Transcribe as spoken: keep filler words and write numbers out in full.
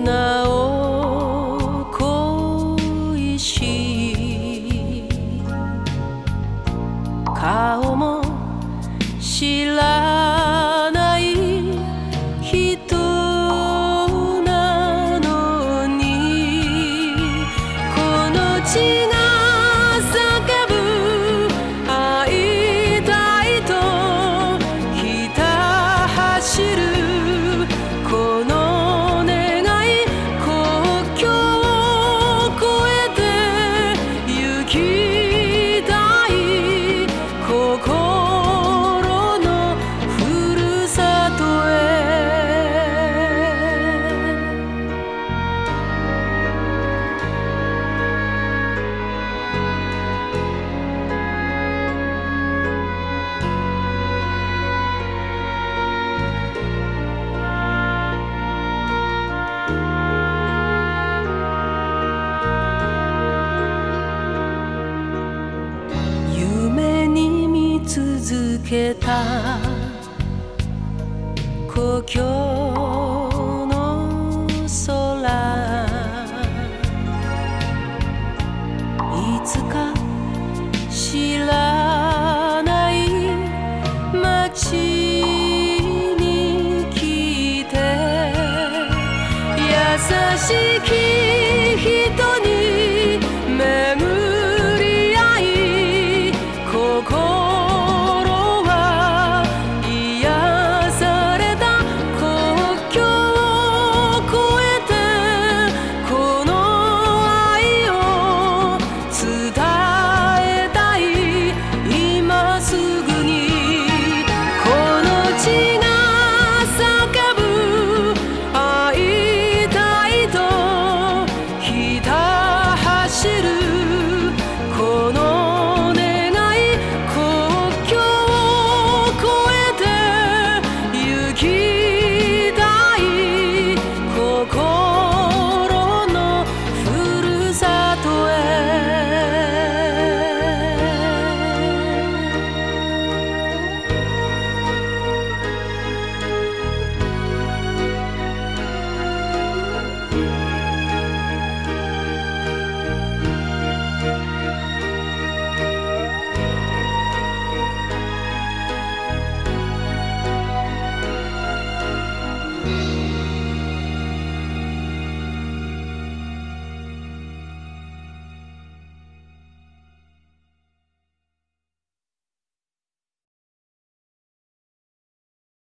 なお恋しい顔も知らない人なのにこの血が叫ぶ会いたいとひた走るこの願い国境を越えて行きたい心のふるさとへ夢に見続けた故郷の空いつか知らない街に来て優しき